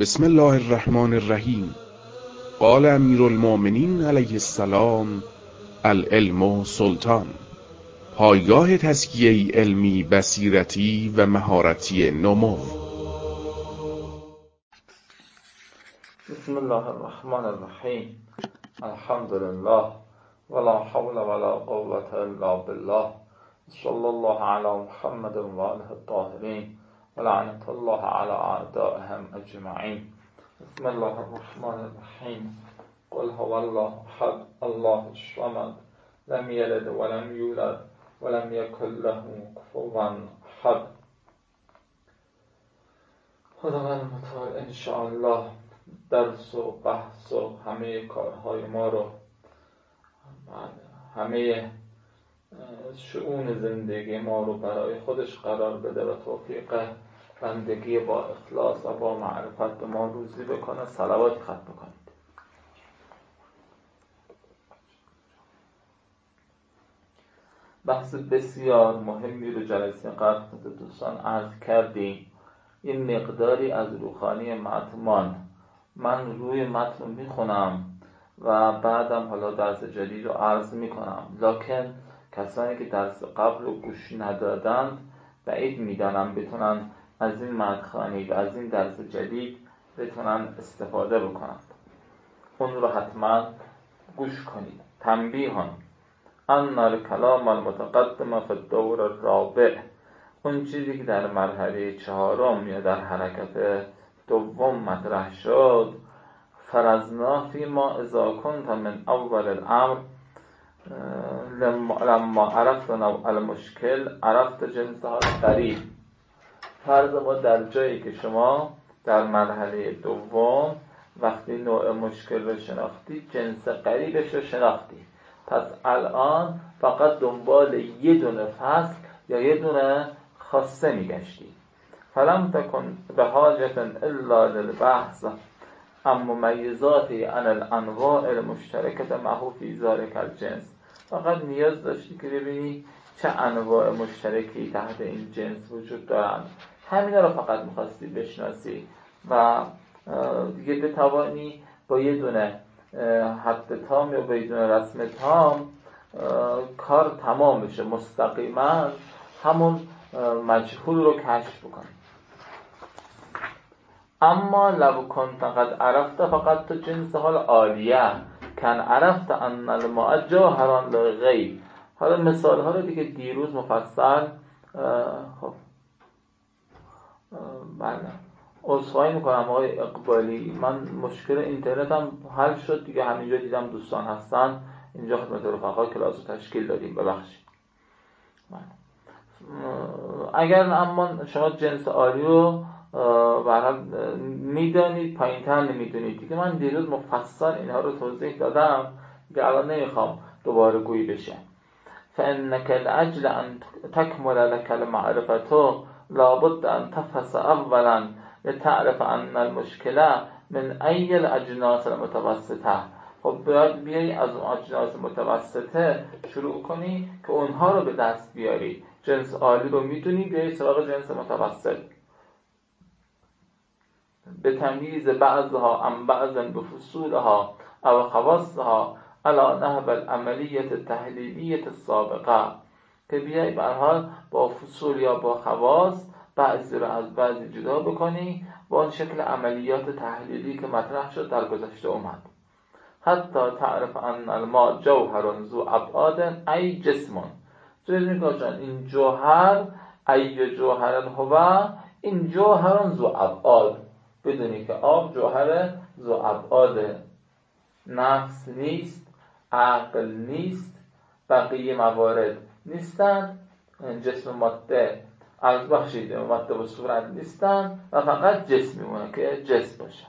بسم الله الرحمن الرحیم. قال امیر المؤمنین علیه السلام: العلم سلطان. پایگاه تزکیه علمی، بصیرتی و مهارتی نمو. بسم الله الرحمن الرحیم. الحمد لله ولا حول ولا قوة الا بالله. صلی الله علی محمد و آله الطاهرین و لعنت الله علی اعدائهم اجمعین. بسم الله الرحمن الرحیم. قل هو الله احد الله الصمد لم یلد ولم یولد ولم یکن له کفوا احد. خداوند متعال انشاءالله درس و بحث و همه کارهای ما رو، همه شؤون زندگی ما رو برای خودش قرار بده و توفیق بندگی با اخلاص و با معرفت به ما روزی بکنه. صلوات ختم بکنید. بحث بسیار مهمی رو جلسه قبل خدمت دوستان عرض کردیم. این مقداری از روخانی متن من روی متن میخونم و بعدم حالا درس جدید رو عرض میکنم، لکن کسانی که درس قبل رو گوش ندادند بعید میدانم بتونن از این متن و از این درس جدید بتونن استفاده بکنند. اون رو حتما گوش کنید. تنبیهان ان الکلام المتقدم فی الدور الرابع، اون چیزی که در مرحله چهارم یا در حرکت دوم مطرح شد، فرضنا فی ما اذا کنت من اول الامر لما عرفت نوع المشکل عرفت جنسها القریب. فرض ما در جایی که شما در مرحله دوم وقتی نوع مشکل رو شناختی، جنس قریبش رو شناختی، پس الان فقط دنبال یه دونه فصل یا یه دونه خاصه میگشتی. فلم تکن به حاجت الا للبحث عن ممیزات عن الانواع المشترکه معه فی ذلک الجنس. فقط نیاز داشتی که ببینی چه انواع مشترکی تحت این جنس وجود دارند. همینا رو فقط میخواستی بشناسی و دیگه بتوانی با یه دونه حد تام یا با یه دونه رسم تام کار تمام بشه، مستقیما همون مجهول رو کشف بکنی. اما لو کنت قد عرفت فقط تو جنس حال عالیه کن عرفت ان الماء جوهران للغیب. حالا مثال ها رو دیگه دیروز مفصل بله عذرخواهی میکنم آقای اقبالی، من مشکل اینترنت هم حل شد دیگه، همینجا دیدم دوستان هستن، اینجا خدمت رفقا کلاس رو تشکیل دادیم، ببخشید. اگر اما شما جنس عالی رو برحال میدانید، پایین تر نمیدونید دیگه، من دیروز مفصل اینها رو توضیح دادم که الان نمیخوام دوباره گویی بشه. فانک لاجل ان تکمل لك المعرفه لابد ان تفحص اولا لتعرف ان المشكله من ای الاجناس المتوسطه. خب باید بیایی از اون اجناس متوسطه شروع کنی که اونها رو به دست بیاری. جنس عالی رو میدونی، بیایی سراغ جنس متوسط، به تمییز بعضها عن بعض بفصولها او خواصها علی نحو العملیة التحلیلیة السابقه، که بیایی به هر حال با فصول یا با خواص بعضی رو از بعضی جدا بکنی با اون شکل عملیات تحلیلی که مطرح شد در گذشته اومد. حتی تعرف ان الماء جوهر ذو ابعاد ای جسم. این جوهر ای جوهر هو، این جوهر ذو ابعاد، بدونی که آب جوهر ذو ابعاد، نفس نیست، عقل نیست، بقیه موارد نیستن، جسم ماده از بخشید ماده و صورت نیستن و فقط جسم میمونه که جسم باشه،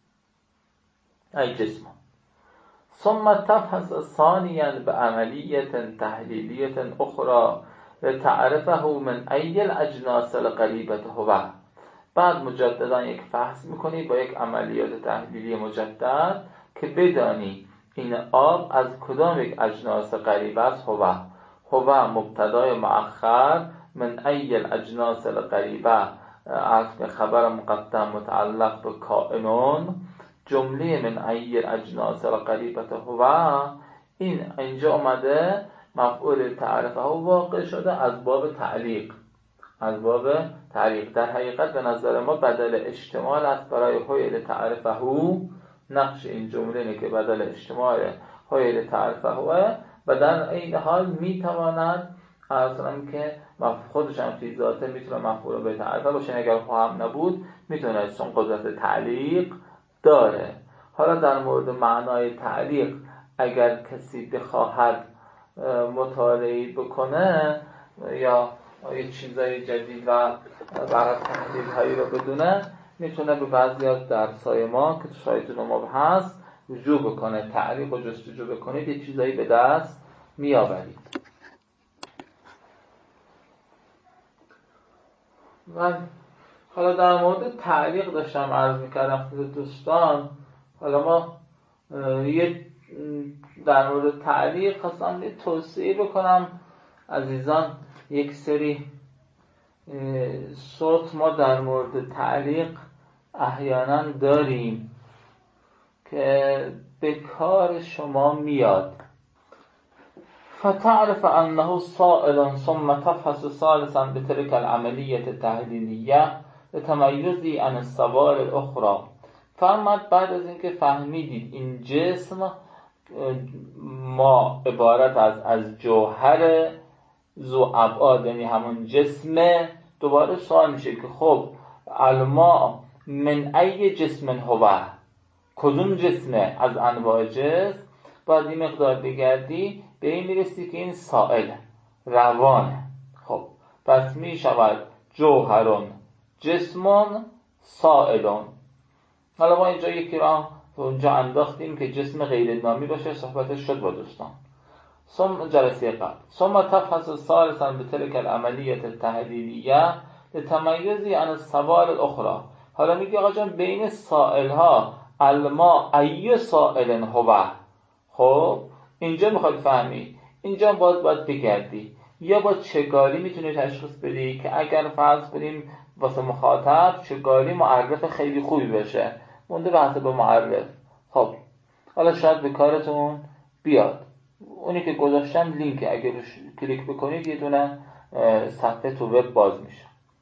ای جسم. ثم تفحص ثانیا بعملیة تحلیلیة اخرى لتعرفه من ای الاجناس القریبة هو. بعد مجددا یک فحص میکنی با یک عملیات تحلیلی مجدد که بدانی این آب از کدام یک اجناس قریب است. هو مبتدای مؤخر من ای الاجناس القریبه عطف خبر مقدم متعلق به کائنون، جمله من ای الاجناس القریبة هو، این اینجا اومده مفعول تعرفه واقع شده از باب تعلیق. در حقیقت به نظر ما بدل اشتمال است برای هویل تعرفه. نقش این جمله اینه که بدل اشتمال هویل تعرفه و در این حال میتواند اصلا که خودش هم فی ذاته میتونه مفعول به تعرفه باشه، اگر هم نبود میتونه، چون قدرت تعلیق داره. حالا در مورد معنای تعلیق اگر کسی بخواهد مطالعه بکنه یا یه چیزای جدید و برای تحلیل هایی رو بدونه، میتونه به بعضی از درسای ما که تو شایط نماب هست رجوع بکنه، تعلیق و جستجو بکنید، یه چیزایی به دست میآورید. من حالا در مورد تعلیق داشتم عرض میکردم خدمت دوستان. حالا ما در مورد تعلیق خواستم یه توصیه بکنم عزیزان. یک سری صوت ما در مورد تعلیق احیانا داریم که به کار شما میاد. فتعرف انه سائل ثم تفحص ثالثا بتلك العملية التحلیلیه لتمیزی عن السوائل الاخرى. فرمود بعد از اینکه فهمیدید این جسم ما عبارت از جوهر ذو ابعاد، یعنی همون جسمه، دوباره سوال میشه که خب الماء من ای جسم هو، کدوم جسمه از انواع جسم. باید این مقدار بگردی به این میرسی که این سائل روانه. خب پس میشود جوهرون جسمون سائلون. حالا ما اینجا یکی را اونجا انداختیم که جسم غیر نامی باشه، صحبتش شد با دوستان جلسه قبل. ثم تفحص ثالثا بتلك العملية التحلیلیه لتمیزی عن السوائل الاخرى. حالا میگه آقا جان بین سائل ها الماء ای سائل هو. خب اینجا میخواد فهمی، اینجا باید بگردی یا با چگالی میتونی تشخیص بدی که اگر فرض کنیم واسه مخاطب چگالی معرف خیلی خوبی بشه، مونده به حسب معرف. خب حالا شاید به کارتون بیاد. اونی که گذاشتم لینک، اگه روش کلیک بکنید یه دونه صفحه تو وب باز میشه.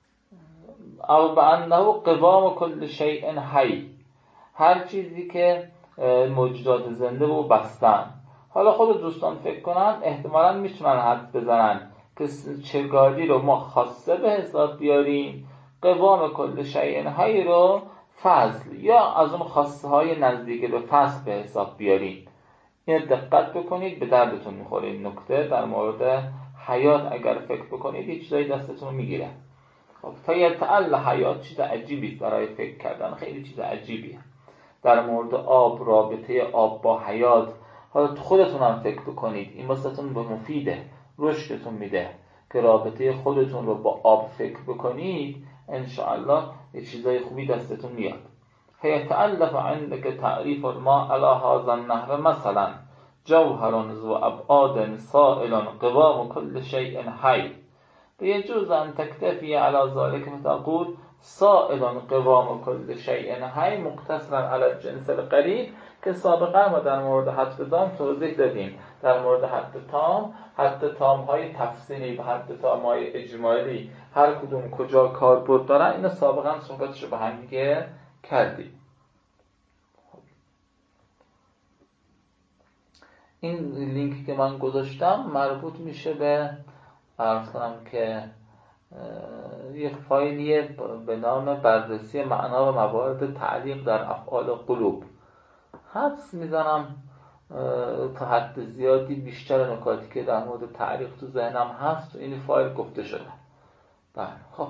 او بانه قوام کل شیء حی، هر چیزی که موجودات زنده و بستن. حالا خود دوستان فکر کنن احتمالاً میتونن حد بزنن که چگالی رو ما خاصه به حساب بیاریم، قوام کل شیء حی رو فصل یا از اون خاصه های نزدیک به فصل به حساب بیاریم. این دقت بکنید، به دردتون میخوره این نکته. در مورد حیات اگر فکر بکنید یه چیزایی دستتون میگیره. خب فیتعل حیات چیز عجیبی برای فکر کردن، خیلی چیز عجیبیه. در مورد آب، رابطه آب با حیات، حالا خودتون هم فکر بکنید، این واسهتون به مفیده، رشدتون میده که رابطه خودتون رو با آب فکر بکنید، انشاءالله یه چیزای خوبی دستتون میاد. فیتألف عندك تعریف الماء على هذا النحو مثلا جوهر ذو ابعاد سائل قوام كل شيء حي فيجوز ان تكتفي على ذلك فتقول سائل قوام كل شيء حي مقتصرا على الجنس القریب، که سابقا ما در مورد حد تام توضیح دادیم. در مورد حد تام های تفصیلی و حد تام های اجمالی هر کدوم کجا کاربرد دارن، اینو سابقا صحبتش رو با هم دیگه کردیم. این لینکی که من گذاشتم مربوط میشه به عرض کنم که یک فایلیه به نام بررسی معنا و موارد تعلیق در افعال قلوب. حدس میزنم تا حد زیادی بیشتر نکاتی که در مورد تعلیق تو ذهنم هست تو این فایل گفته شده. بله خب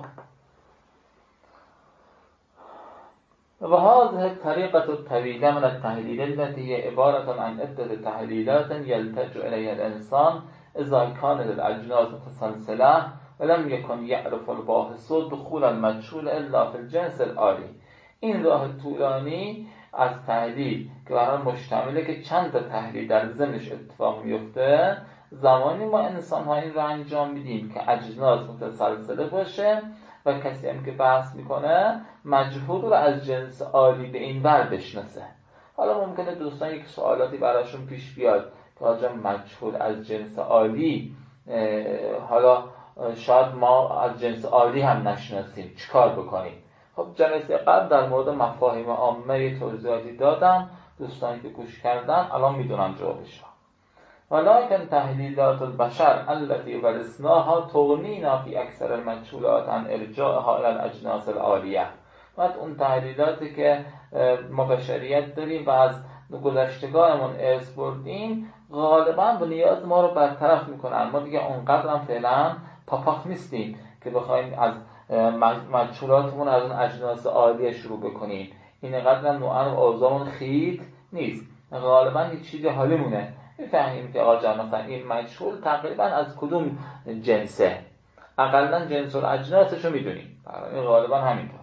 وهذه الطريقة الطويلة من التحليل التي هي عبارة عن عدة تحليلات يلتجئ إليها الإنسان إذا كانت الأجناس متسلسلة ولم يكن يعرف الباحث دخول المجهول إلا في الجنس العالی. این راه طولانی از تحلیل که برای مشتمله که چند تا تحلیل در ضمنش اتفاق میفته، زمانی ما انسان ها این رو انجام میدیم که اجناس متسلسله باشه و کسی هم که بحث میکنه مجهول رو از جنس عالی به این ور بشناسه. حالا ممکنه دوستان یک سوالاتی براشون پیش بیاد که آجا مجهول از جنس عالی، حالا شاید ما از جنس عالی هم نشناسیم، چیکار بکنیم؟ خب جلسه قبل در مورد مفاهیم عامه توضیحاتی دادم، دوستانی که گوش کردن الان میدونن جوابش رو. ولكن تحلیلات البشر التي ورثناها تغنینا فی اکثر المجهولات عن ارجاعها الى الاجناس العالیه. بعد اون تحلیلاتی که ما بشریت داریم و از گذشتگانمون ارث بردیم غالبا به نیاز ما رو برطرف میکنن. ما دیگه اونقدر هم فعلا پاپاخ نیستیم که بخوایم از مجهولاتمون از اون اجناس عالیه شروع بکنیم. اینقدر هم نوعا و اوضاعمون خیت نیست، غالبا یک چیز حالیمونه میفهمیم که آقا جان مثلا این مجهول تقریبا از کدوم جنسه، اقلا جنس و اجناسش رو میدونیم، این غالبا همینطور.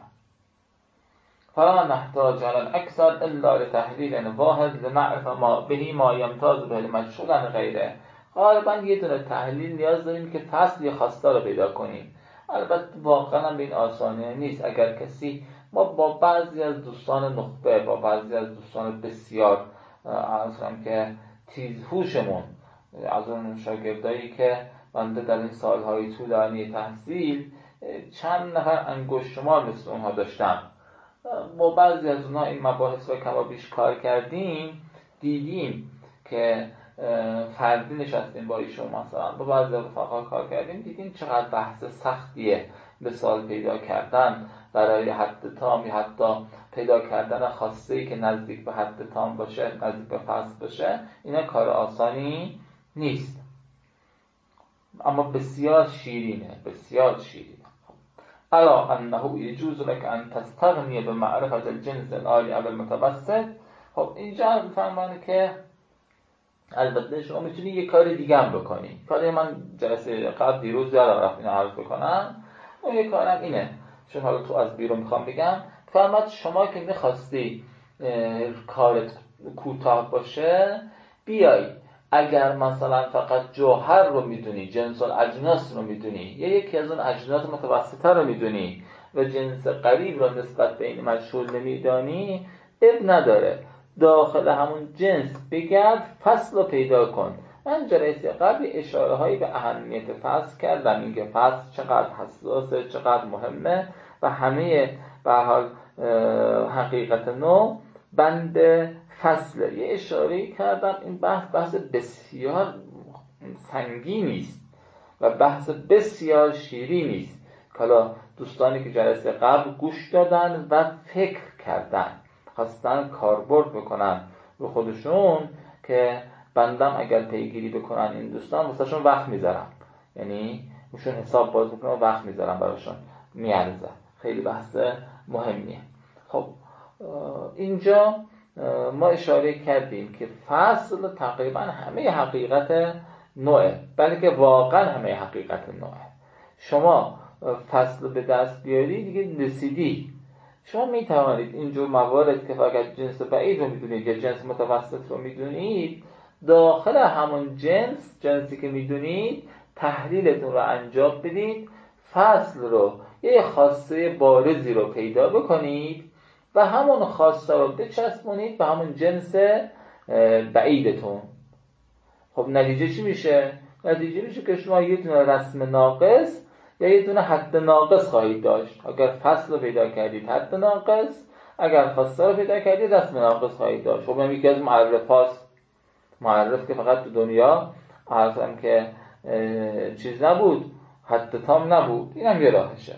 فلا نحتاج على الاكثر الا لتحلیل واحد لنعرف ما به ما یمتاز به المجهول عن غیره. غالبا یه دونه تحلیل نیاز داریم که فصل یا خواستار رو پیدا کنیم. البته واقعا به این آسانه نیست. اگر کسی ما با بعضی از دوستان نخبه، با بعضی از دوستان بسیار اصلا که تیزهوشمون، از اون شاگردایی که بنده در این سالهای طولانی تحصیل چند نفر انگشت شمار مثل اونها داشتم، با بعضی از اونها این مباحث رو کما بیش کار کردیم، دیدیم که فردی نشستیم با ایشون، مثلا با بعضی از رفقا کار کردیم، دیدیم چقدر بحث سختیه به سال پیدا کردن برای حد تام، یا حتی پیدا کردن خاصه‌ای که نزدیک به حد تام باشه، نزدیک به فصل باشه. اینا کار آسانی نیست، اما بسیار شیرینه، بسیار شیرینه. الا انه یجوز لك ان تستغنی به معرفت الجنس العالی او المتوسط. خب اینجا میفهمن که البته شما میتونی یه کار دیگه هم بکنی. کاری من جلسه قبل دیروز یادم رفت اینو عرض بکنم. اون یه کارم اینه، چون حالا تو از بیرون میخوام بگم، فرمت شما که میخواستی کارت کوتاه باشه، بیای اگر مثلا فقط جوهر رو میدونی، جنس الاجناس رو میدونی، یا یکی از اون اجناس متوسطه رو میدونی و جنس قریب رو نسبت به این مجهول نمیدانی، اب نداره، داخل همون جنس بگرد، فصل رو پیدا کن. من جلسه قبل اشاره هایی به اهمیت فصل کردم، اینکه فصل چقدر حساسه، چقدر مهمه و همه به هر حال حقیقت نو بند فصله. یه اشاره کردم این بحث بسیار سنگینی است و بحث بسیار شیرینی است که حالا دوستانی که جلسه قبل گوش دادن و فکر کردن، خواستن کاربرد بکنن رو خودشون، که بندم اگر پیگیری بکنن این دوستان واسهشون وقت میذارم، یعنی اوشون حساب باز بکنن و وقت میذارم براشون، میارزه، خیلی بحث مهمیه. خب اینجا ما اشاره کردیم که فصل تقریبا همه حقیقت نوعه، بلکه واقعا همه حقیقت نوعه. شما فصل به دست بیاری دیگه رسیدی. شما میتوانید اینجور موارد که فقط جنس بعید رو میدونید یا جنس متوسط رو میدونید، داخل همون جنسی که میدونید تحلیلتون رو انجام بدید، فصل رو، یه خاصه بارزی رو پیدا بکنید و همون خاصه رو بچسبونید به همون جنس بعیدتون. خب نتیجه چی میشه؟ نتیجه میشه که شما یه دونه رسم ناقص یا یه دونه حد ناقص خواهید داشت. اگر فصل رو پیدا کردید حد ناقص، اگر خاصه رو پیدا کردید رسم ناقص خواهید داشت. خب یکی از معرف هاست، معرف که فقط تو دنیا عرضم که چیز نبود، حد تام نبود، این هم یه راهشه.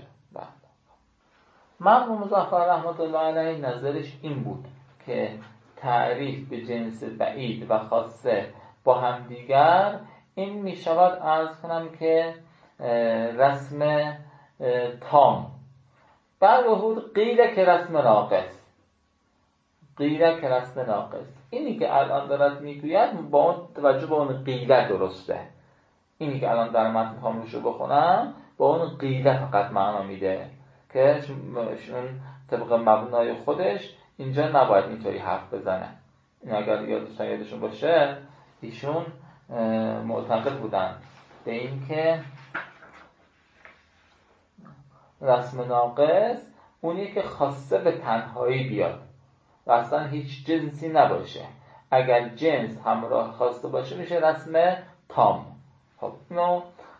مرحوم مظفر رحمت الله علیه نظرش این بود که تعریف به جنس بعید و خاصه با هم دیگر این می شود عرض کنم که رسم تام، بر وحود قیل که رسم ناقص، قیل که رسم ناقص. اینی که الان دارد میگوید با اون توجه به اون قیله درسته. اینی که الان در متن میخوام روشو بخونم با اون قیله فقط معنا میده که شون طبق مبنای خودش اینجا نباید اینطوری حرف بزنه. این اگر یادشون باشه ایشون معتقد بودن به این که رسم ناقص اونیه که خاصه به تنهایی بیاد و اصلا هیچ جنسی نباشه. اگر جنس همراه خواسته باشه میشه رسم تام. خب اینو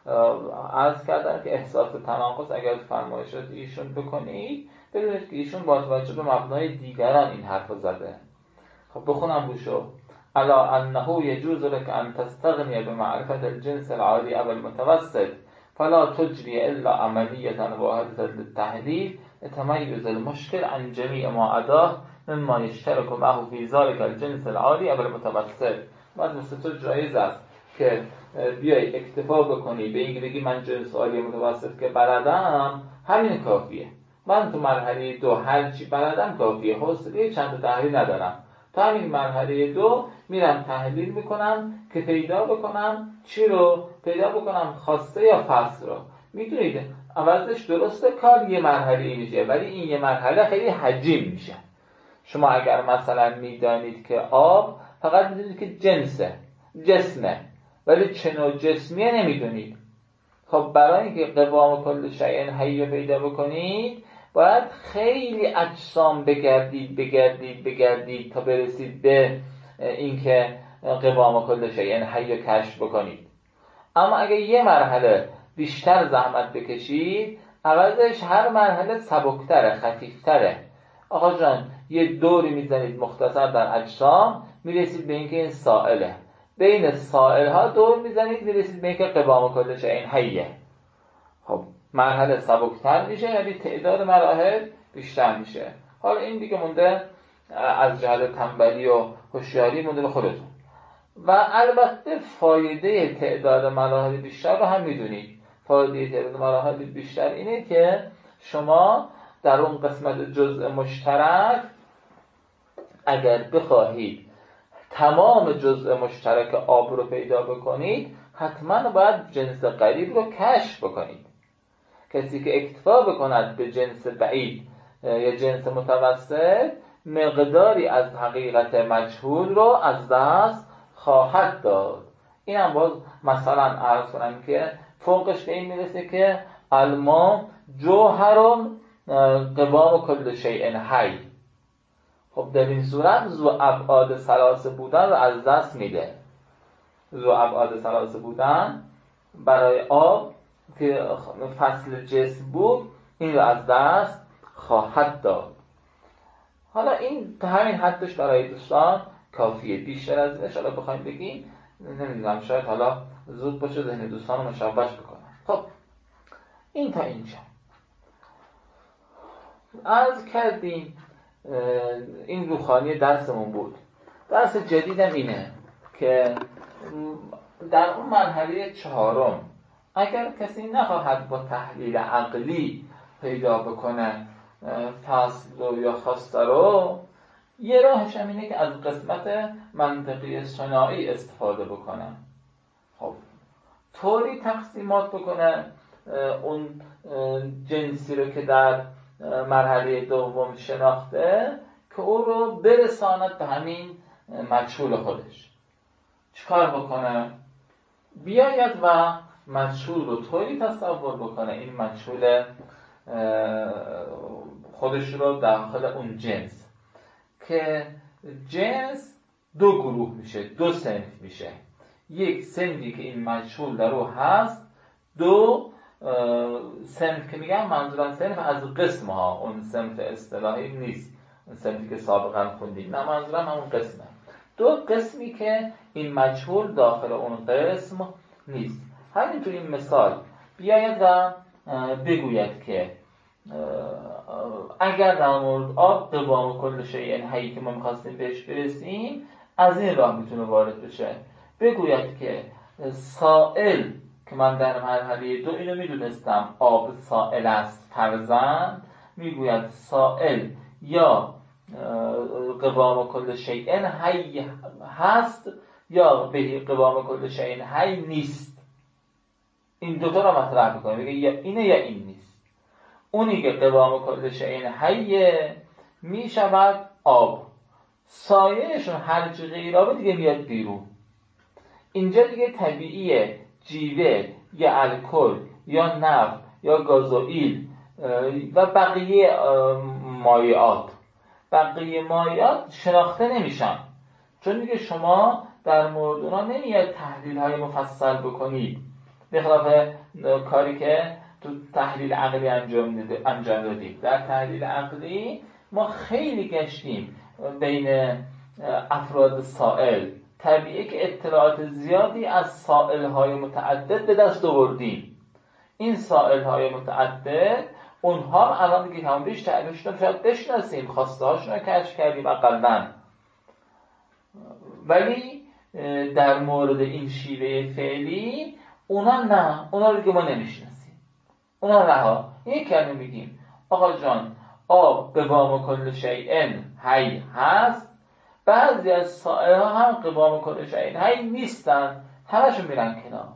عرض کردم که احساس تناقض اگر فرمایشات ایشون بکنید بدونید که ایشون با توجه به مبنای دیگران این حرف زده. خب بخونم روشو. الا انه يجوز لك ان تستغني بمعرفة الجنس العالي او المتوسط فلا تجري الا عملية واحدة للتحليل لتميز المشكل عن جميع ما عداه مما يشترك معه في ذلك الجنس العالي او المتوسط. بعد مثل تو جایز است که بیای اکتفا بکنی به اینکه بگی من جنس عالی متوسط که بلدم همین کافیه، من تو مرحله 2 هر چی بلدم کافیه، حوصله چند تا تحلیل ندارم، تا همین مرحله 2 میرم تحلیل میکنم که پیدا بکنم چی رو پیدا بکنم، خواسته یا فصل رو. میدونید عوضش درسته کار یه مرحله میشه ولی این یه مرحله خیلی حجیم میشه. شما اگر مثلا میدانید که آب فقط میدونید که جسمه ولی چه نوع جسمیه نمیدونید. خب برای اینکه قوام کل شیء حی رو پیدا بکنید باید خیلی اجسام بگردید تا برسید به اینکه قوام کل شیء حی رو کشف بکنید. اما اگه یه مرحله بیشتر زحمت بکشید عوضش هر مرحله سبکتره، خفیفتره. آقا جان یه دوری میزنید مختصر در اجسام میرسید به اینکه این سائله، بین سائل ها دور میزنید میرسید به اینکه قوام کل شیء حیه. خب مرحله سبکتر میشه ولی تعداد مراحل بیشتر میشه. حالا این دیگه مونده از جهت تنبلی و هوشیاری مونده به خودتون. و البته فایده تعداد مراحل بیشتر رو هم میدونید. فایده تعداد مراحل بیشتر اینه که شما در اون قسمت جزء مشترک اگر بخواهید تمام جزء مشترک آب رو پیدا بکنید حتما باید جنس قریب رو کشف بکنید. کسی که اکتفا بکند به جنس بعید یا جنس متوسط مقداری از حقیقت مجهول رو از دست خواهد داد. این هم باز مثلا عرض کنم که فوقش به این میرسه که الماء جوهر قوام کل شیء حی. خب در این صورت ذو ابعاد ثلاثه بودن رو از دست میده. ذو ابعاد ثلاثه بودن برای آب که فصل جسم بود این رو از دست خواهد داد. حالا این تا همین حدش برای دوستان کافیه. بیشتر از اینش حالا بخوایم بگیم نمیدونم شاید حالا زود باشه ذهن دوستان رو مشوش بکنم. خب این تا اینجا عرض کردیم. این روخانی درسمون بود. درس جدیدم اینه که در اون مرحله 4 اگر کسی نخواهد با تحلیل عقلی پیدا بکنه فصل رو یا خواسته رو، یه راهش هم اینه که از قسمت منطقی صناعی استفاده بکنه. خب طوری تقسیمات بکنه اون جنسی رو که در مرحله 2 شناخته که او رو برساند به همین مجهول خودش. چیکار بکنه؟ بیاید و مجهول رو طوری تصور بکنه این مجهول خودش رو داخل اون جنس که جنس 2 گروه میشه، 2 صنف میشه. یک صنفی که این مجهول در او هست، 2 صنف که میگم منظورم صنف از قسم ها، اون صنف اصطلاحی نیست، اون صنفی که سابقا خوندیم، نه منظورم همون قسمه. 2 قسمی که این مجهول داخل اون قسم نیست. همین تو این مثال بیاید و بگوید که اگر در مورد آب قوام کل شیء حی که ما می‌خواستیم بهش برسیم از این راه میتونه وارد بشه. بگوید که سائل که من در مرحله 2 اینو میدونستم آب سائل است فرضاً، میگوید سائل یا قوام کل شیء حی هست یا به قوام کل شیء حی نیست. این دوتا رو مطرح بکنه، بگه یا اینه یا این نیست. اونی که قوام کل شیء حی می شود آب، سایه‌شون هر چی غیر آب دیگه میاد بیرون. اینجا دیگه طبیعیه جیوه یا الکل یا نفت یا گازوئیل و بقیه مایعات. بقیه مایعات شناخته نمیشن، چون دیگه شما در مورد اونا نمیاد تحلیل های مفصل بکنید، به خلاف کاری که تو تحلیل عقلی انجام دادیم. در تحلیل عقلی ما خیلی گشتیم بین افراد سائل، طبیعیه که اطلاعات زیادی از سائل های متعدد به دست آوردیم. این سائل های متعدد اونها الان دیگه هم بیش تعریفشون شاید بشناسیم، خواسته هاشون رو کشف کردیم اقلن، ولی در مورد این شیوه فعلی اونا نه، اونا رو دیگه ما نمیشناسیم، اونا رها. یک کلمه میگیم آقا جان آب قوام کل شیء حی هست، بعضی از سائل ها هم قوام کل شیء حی نیستن، همشون میرن کنار.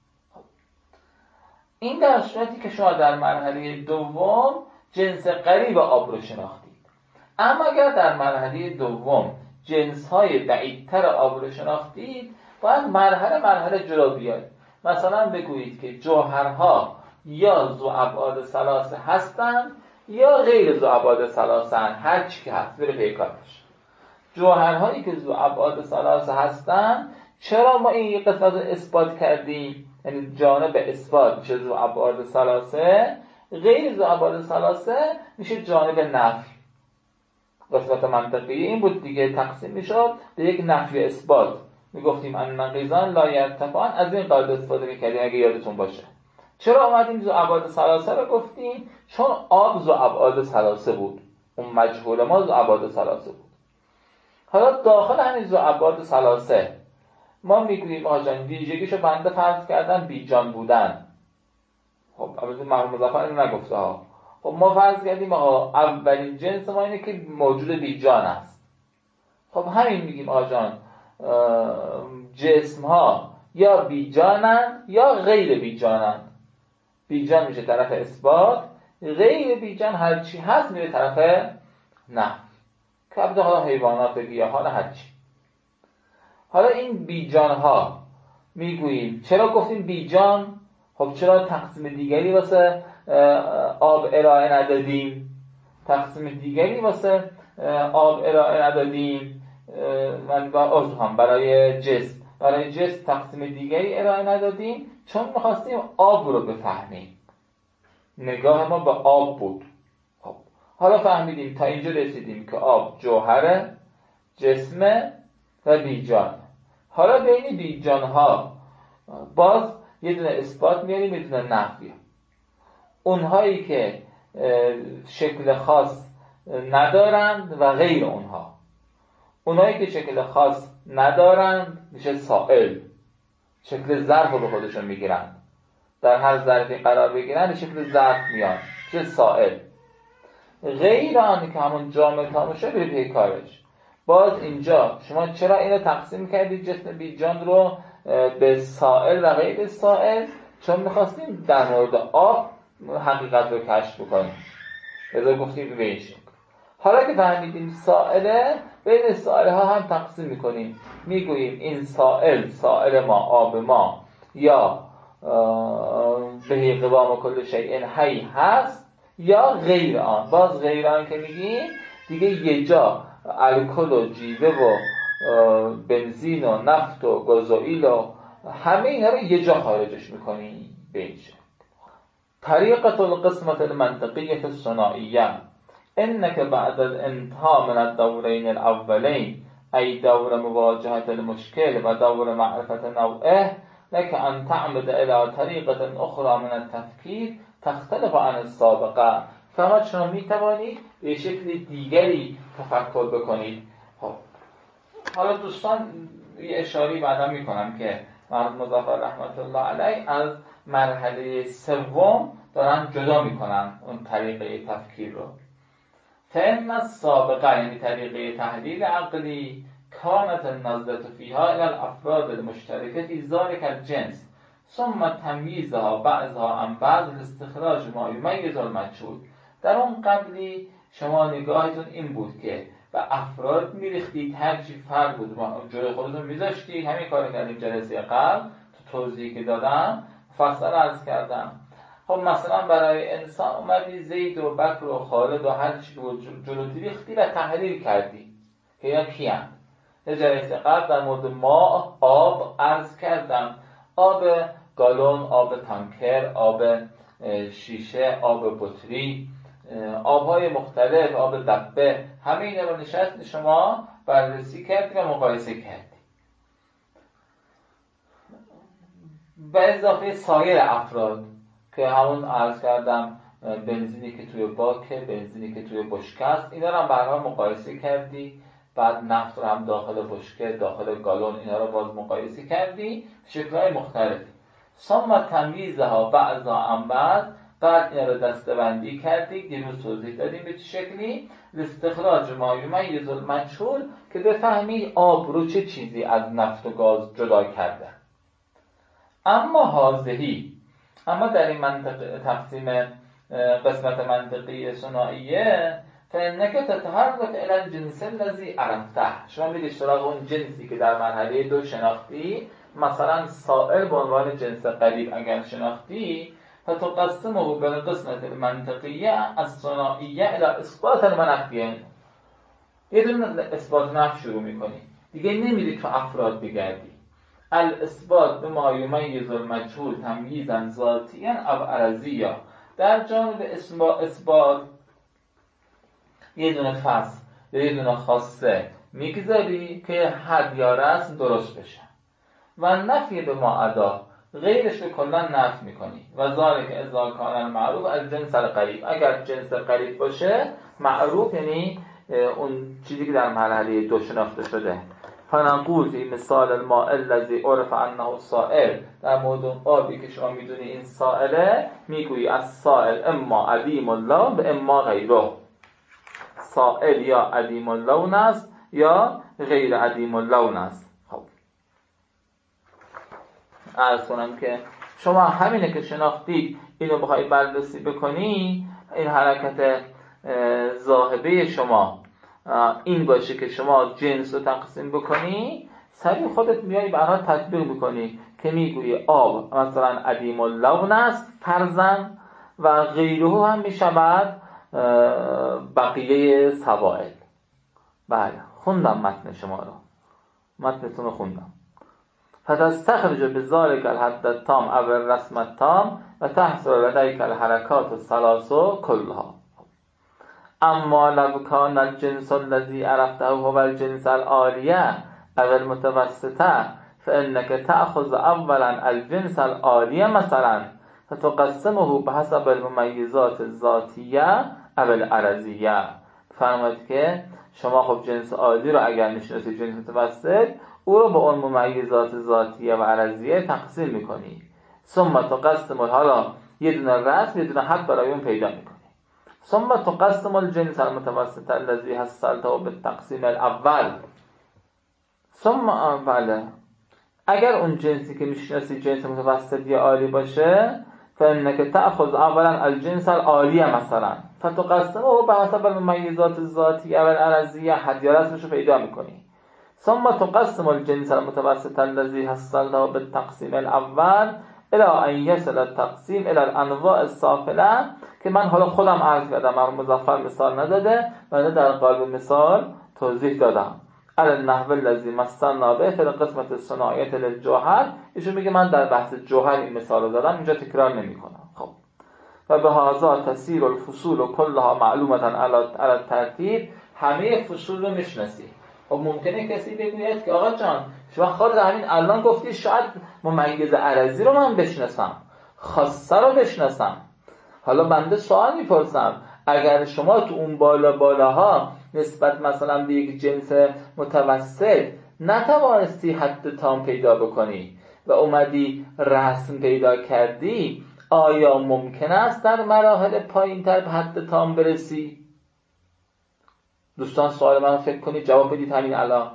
این در صورتی که شما در مرحله دوم جنس قریب آب رو شناختید. اما اگر در مرحله دوم جنس‌های بعیدتر آب رو شناختید، باید مرحله جلو بیاید. مثلا بگویید که جوهرها یا ذوابعاد ثلاثه هستند یا غیر ذوابعاد ثلاثه هستند، هر چی که هست بره پیکارش. جوهرهایی که ذوابعاد ثلاثه هستند، چرا ما این قسمت رو اثبات کردیم؟ یعنی جانب اثبات میشه ذوابعاد ثلاثه، غیر ذوابعاد ثلاثه میشه جانب نفی. قسمت منطقی این بود دیگه، تقسیم میشد به یک نفی اثبات. میگفتیم ان نقیضان لا یرتفعان، از این قاعده استفاده میکردیم اگه یادتون باشه. چرا اومدیم ذوابعاد ثلاثه رو گفتیم؟ چون آب ذوابعاد ثلاثه بود، اون مجهول ما ذوابعاد ثلاثه بود. حالا داخل همین ذوابعاد ثلاثه ما میگوییم آقا جان ویژگیشو بنده فرض کردن بیجان بودن. خب البته مرحوم مظفر اینو نگفته ها. خب ما فرض کردیم آقا اولین جنس ما اینه که موجود بیجان است. خب همین میگیم آقا جان جسم ها یا بیجانند یا غیر بیجانند. بیجان میشه طرف اثبات، غیر بیجان هر چی هست میره طرف نه، که حالا حیوانات، گیاهان، هر چی. حالا این بیجان ها میگوییم چرا گفتیم بیجان؟ خب چرا تقسیم دیگری واسه آب ارائه ندادیم؟ تقسیم دیگری واسه آب ارائه ندادیم برای جسم تقسیم دیگری ارائه ندادیم، چون میخواستیم آب رو بفهمیم. نگاه ما به آب بود. خب حالا فهمیدیم، تا اینجا رسیدیم که آب جوهره، جسمه و بیجان. حالا بین بیجان ها باز یه دونه اثبات میاریم، یه دونه نفی. اونهایی که شکل خاص ندارند و غیر اونها. اونهایی که شکل خاص ندارند میشه سائل، شکل ظرف رو به خودشون میگیرن، در هر ظرفی قرار بگیرن به شکل ظرف میان، میشه سائل. غیر آن که همون جامع تامشه به پیکارش. باز اینجا شما چرا اینو تقسیم کردید جسم بیجان رو به سائل و غیر سائل؟ چون میخواستیم در مورد آب حقیقت رو کشف بکنیم، لذا گفتیم به این شکل. حالا که فهمیدیم سائله، بین سائل ها هم تقسیم میکنیم، میگوییم این سائل ما، آب ما، یا به قوام کل شیء حی هست یا غیر آن. باز غیر آن که میگیم دیگه یه جا الکل و جیوه و بنزین و نفت و گازوئیل و همه اینا رو یه جا خارجش میکنیم به این شکل. طریقة القسمة المنطقية الثنائية انك بعد الانتهاء من الدورين الاولين ای دور مواجهة المشكل و دور معرفة نوعه لك ان تعمد الى طریقة اخرى من التفکیر تختلف عن السابقه. فقط شما میتوانید به شکل دیگری تفکر بکنید. حالا دوستان یه اشاری بعدا میکنم که مرحوم مظفر رحمت الله علیه از مرحله سوم دارن جدا میکنن اون طریقه تفکیر رو. فإن السابقه یعنی طریقه تحلیل عقلی كانت النظرة فيها الى الافراد المشتركه في ذلك الجنس ثم تمییزها بعضها عن بعض لاستخراج ما یمیز المجهول. در اون قبلی شما نگاهتون این بود که و افراد میریختید، هر چی فرد بود جای خودتون میذاشتید. همین کار کردیم جلسه قبل تو توضیحی که دادم، فصل عرض کردم. خب مثلا برای انسان اومدی زید و بکر و خالد و هر چی رو جلو ریختی و تحلیل کردی که اینا کیان. یه جلسه قبل در مورد ماء آب عرض کردم، آب گالون، آب تانکر، آب شیشه، آب بطری، آبهای مختلف، آب دبه، همه اینا رو نشست شما بررسی کردی و مقایسه کردی. به اضافه سایر افراد که همون عرض کردم، بنزینی که توی باکه، بنزینی که توی بشکه است، اینا رو هم به هر حال مقایسه کردی. بعد نفت رو هم داخل بشکه، داخل گالون، اینا رو باز مقایسه کردی شکل‌های مختلفی. ثم تمییزها بعضا عن بعد اینا رو دسته‌بندی کردی. دیروز توضیح دادیم به چه شکلی، استخراج ما یمیز المجهول، که بفهمی آب رو چه چیزی از نفت و گاز جدا کرده. اما در این منطقه تقسیم قسمت منطقی صناعیه، فإنک تتحرک الی الجنس الذی عرفته، شما میری سراغ اون جنسی که در مرحله 2 شناختی، مثلا سائل به عنوان جنس قریب اگر شناختی، فتقسمه بالقسمت المنطقیه الصناعیه الی اثبات المنفیین، یه دونه اثبات نفی شروع میکنی، دیگه نمیری تو افراد بگردی. الاثبات به ما یمیز المجهول تمییزا ذاتیا او عرضیا، در جانب اثبات یه دونه فصل یا یه دونه خاصه میگذاری که حد یا رسم درست بشه، و نفی به ما ادا، غیرش رو کلا نفی میکنی. و ذالک اذا کان المعروف از جنس القریب، اگر جنس قریب باشه، معروف یعنی اون چیزی که در مرحله 2 شناخته شده. فنقول فی مثال الماء الذی عرف انه سائل، در مورد اون آبی که شما میدونی این سائله، میگویی از سائل اما عدیم اللون و اما غیره، سائل یا عدیم اللون است یا غیر عدیم اللون است. خب عرض کنم که شما همینه که شناختید، اینو بخوای بررسی بکنی، این حرکت ذاهبه شما این باشه که شما جنس رو تقسیم بکنی، سریع خودت میای برای تطبیق میکنی که میگویی آب مثلا عدیم اللون است فرضاً، و غیره هم میشود بقیه سوائل. بله خوندم متن شما رو، متنتون رو خوندم. فتستخرج بذلك الحد التام او الرسم التام و تحصل لديك الحركات الثلاث كلها. اما لو كان الجنس الذي عرفته هو الجنس العالية او المتوسطة، فإنك تأخذ اولا الجنس العالية مثلا فتقسمه بحسب المميزات الذاتية او العرضية. فرمود که شما خب جنس عالی رو اگر میشناسی، جنس متوسط، او رو به اون ممیزات ذاتیه و عرضیه تقسیم میکنی. ثم تقسم، حالا یه دونه رسم یه دونه حد برای اون پیدا میکنی. ثم تقسم الجنس المتوسط الذي حصلته بالتقسیم الاول. ثم بله، اگر اون جنسی که میشناسی جنس متوسط یا عالی باشه، فإنك تأخذ اولا الجنس العالی مثلا فتقسمه بحسب المميزات الذاتیه و العرضیه، حد یا رسمش رو پیدا میکنی. ثم تقسم الجنس المتوسط الذي حصلته بالتقسیم الاول الى ان يصل التقسیم الى الانواع السافله، که من حالا خودم عرض کردم، مظفر مثال نداده و در قالب مثال توضیح دادم. على النحو الذي مثلنا به فی القسمة الصناعیة للجوهر، ایشون میگه من در بحث جوهر این مثال رو دادم، اینجا تکرار نمیکنم. خب و به هذا تسیر الفصول و کلها معلومتا علی الترتیب، همه فصول رو میشناسی. خب ممکنه کسی بگوید که آقا جان شما خود همین الان گفتی شاید ممیز عرضی رو من بشناسم، خاصه رو بشناسم. حالا بنده سوال میپرسم، اگر شما تو اون بالاها نسبت مثلا به یک جنس متوسط نتوانستی حد تام پیدا بکنی و اومدی رسم پیدا کردی، آیا ممکن است در مراحل پایین‌تر به حد تام برسی؟ دوستان سوال منو فکر کنید، جواب بدید همین الان.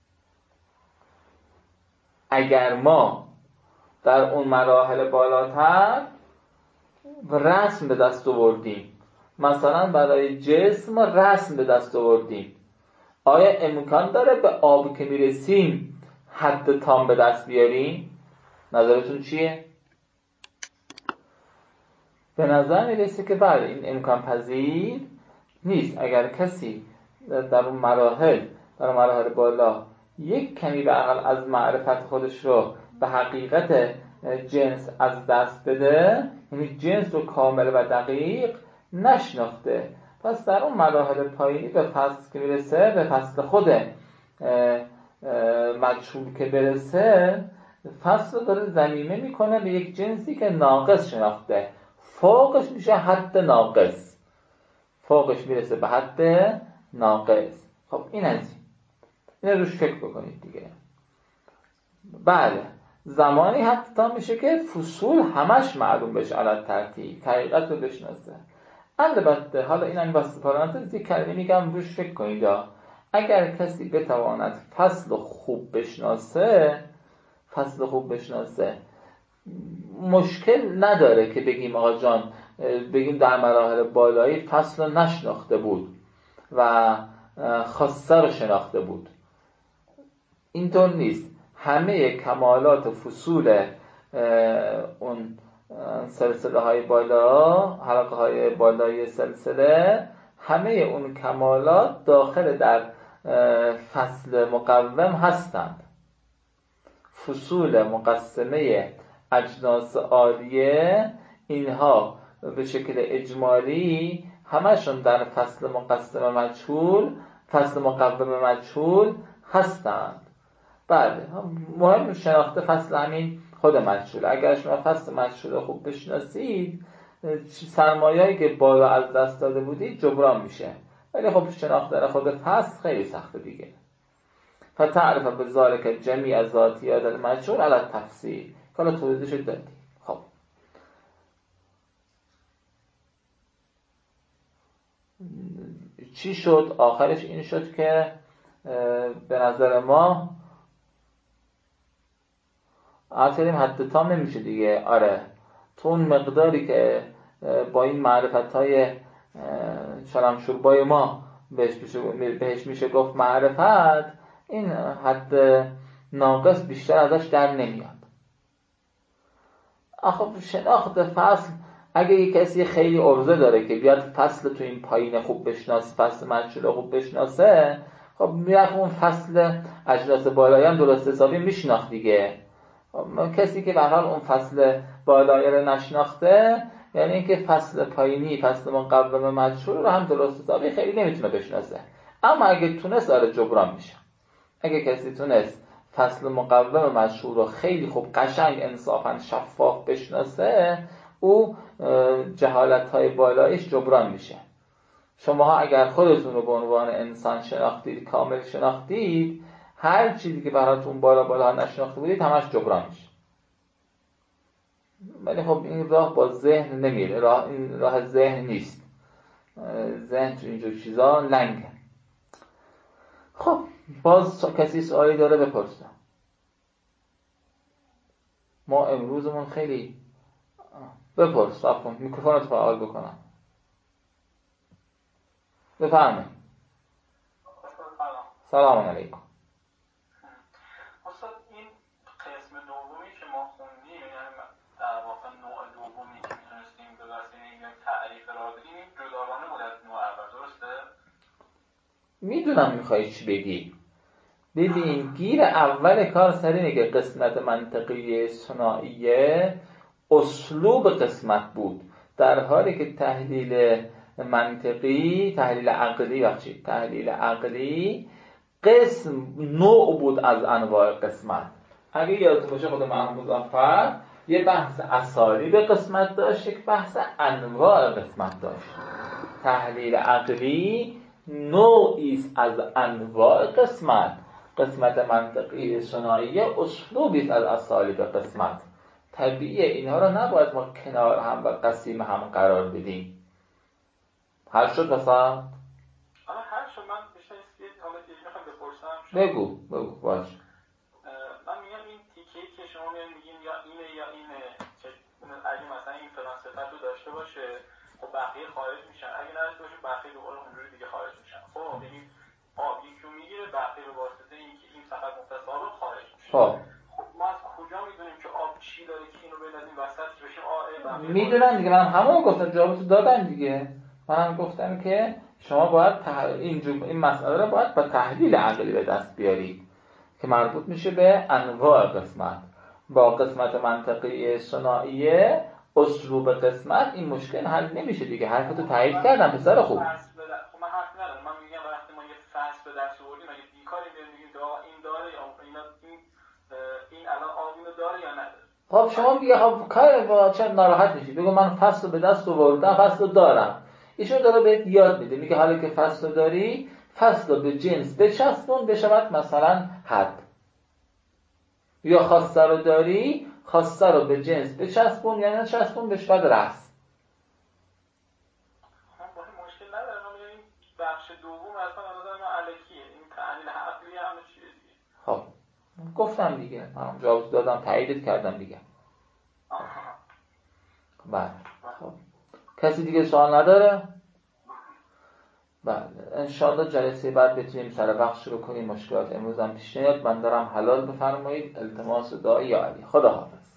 اگر ما در اون مراحل بالاتر رسم به دست آوردیم، مثلا برای جسم رسم به دست آوردیم، آیا امکان داره به آب که میرسیم حد تام به دست بیاریم؟ نظرتون چیه؟ به نظر میرسه که بله این امکان پذیر نیست. اگر کسی در اون مراحل بالا یک کمی به حال از معرفت خودش رو به حقیقت جنس از دست بده، یعنی جنس رو کامل و دقیق نشناخته، پس در اون مراحل پایینی به فصل که برسه، به فصل خود مجهول که برسه، فصل رو داره ضمیمه میکنه به یک جنسی که ناقص شناخته، فوقش میشه حد ناقص، فوقش میرسه به حد ناقص. خب این از این روش فکر بکنید دیگه. بله زمانی حتی میشه که فصول همش معلوم بشه علی ترتیب، حقیقت رو بشناسه. البته حالا این واسه پرانتز یک کلمه میگم روش فکر کنید. اگر کسی بتواند فصل خوب بشناسه مشکل نداره که بگیم آقا جان، بگیم در مراحل بالایی فصل رو نشناخته بود و خاصه رو شناخته بود. اینطور نیست. همه کمالات فصول اون سلسله های بالا، حلقه های بالای سلسله، همه اون کمالات داخل در فصل مقوم هستند. فصول مقسمه اجناس عالیه اینها به شکل اجمالی همشون در فصل مقوم مجهول هستند. بله مهم شناخته فصل همین خود مجهول. اگر شما فصل مجهول خوب بشناسید، سرمایه‌ای که بالا از دست داده بودید جبران میشه. ولی خب شناختن خود فصل خیلی سخته دیگه. فتعرف بذالک جمیع ذاتیات المجهول علی التفصیل. حالا توضیحش دادی. خب چی شد؟ آخرش این شد که به نظر ما آخریم حد تام نمیشه دیگه. آره تو اون مقداری که با این معرفت‌های شلمشوربای ما بهش میشه گفت معرفت، این حد ناقص بیشتر ازش در نمیاد. آخه شناخت فصل، اگه یک کسی خیلی عرضه داره که بیاد فصل تو این پایین خوب بشناسه، فصل مجهول خوب بشناسه، خب میرفت اون فصل اجناس بالایی هم درست حسابی میشناخت دیگه. کسی که به هر حال اون فصل بالایی رو نشناخته، یعنی اینکه فصل پایینی، فصل مقوم مجهول رو هم درست حسابی خیلی نمیتونه بشناسه. اما اگه تونست داره جبران میشه. اگه کسی تونست فصل مقوم مجهول رو خیلی خوب قشنگ انصافا شفاف بشناسه، او جهالت‌های بالایش جبران میشه. شماها اگر خودتون رو به عنوان انسان شناختید، کامل شناختید، هر چیزی که براتون بالا نشناخته بودید همش جبران میشه. ولی خب این راه با ذهن نمیره، این راه ذهن نیست. ذهن تو اینجور چیزا لنگه. خب باز کسی سوالی داره بپرسه. ما امروزمون خیلی بپرس، صاف کن میکروفونت فعال بکنم. بفرمایید. سلام علیکم. استاد این قسم دومی که ما خوندیم، یعنی در واقع نوع دومی که میتونستیم به وسیله این تعریف را بدیم، جداگانه بود از نوع اول، درسته؟ میدونم میخوایی چی بگی. ببین گیر اول کار سر اینه که قسمت منطقی ثنائیه اسلوب قسمت بود، در حالی که تحلیل عقلی قسم نوع بود از انواع قسمت. اگه یادتون باشه خود مرحوم مظفر یه بحث اسالیب قسمت داشت، یک بحث انواع قسمت داشت. تحلیل عقلی نوعی است از انواع قسمت منطقی ثنائیه اسلوبی است از اسالیب قسمت. طبیعیه اینها رو نباید ما کنار هم و قسیم هم قرار بدیم. حل شد مثلا؟ حل شد. من بیشتر حالا که میخوام بپرسم بگو باش. من میگم این تیکه‌ای که شما میگین یا اینه یا اینه، که اگه مثلا این فلان صفت رو داشته باشه خب بقیه خارج میشن، اگه نداشته باشه بقیه دوباره اونجوری دیگه خارج میشن. خب یعنی آب یکی رو میگیره، بقیه به واسطه اینکه این فقط متساوی خارج میشه. خب ما از کجا میدونیم که آب چی داره که اینو بندازیم وسط بشیم میدونم دیگه، من همون گفتم، جوابتو دادم دیگه. منم گفتم که شما باید این مسئله رو باید با تحلیل عقلی به دست بیارید که مربوط میشه به انواع قسمت. با قسمت منطقی صناعیه اسلوب قسمت این مشکل حل نمیشه دیگه. حرفتو تایید کردم پسر خوب. خب من حرف ندارم، من میگم وقتی ما یه فصل به دست آوردیم اگه بیکاری میگیم این داره یا این الان آبینو داره یا نداره. خب شما میگه خب کار با چه ناراحت میشی، بگو من فصل به دست آوردم، فصل دارم. ایشون داره بهت یاد میده، میگه حالا که فصل داری، فصل به جنس بچسبون بشود مثلا حد، یا خواسته رو داری، خواسته رو به جنس بچسبون یا نچسبون بشود رسم. با این مشکل نداره. من میگم این بخش دوم اصلا به نظر من الکیه، این تحلیل عقلی همه چیه دیگه. خب گفتم دیگه، من جواب دادم، تاییدت کردم دیگه. بله. خب کسی دیگه سوال نداره؟ بله انشاءالله جلسه بعد بتونیم سر وقت شروع کنیم. مشکلات امروز هم پیش نیاد. من دارم حلال بفرمایید. التماس دعا یا علی. خدا حافظ.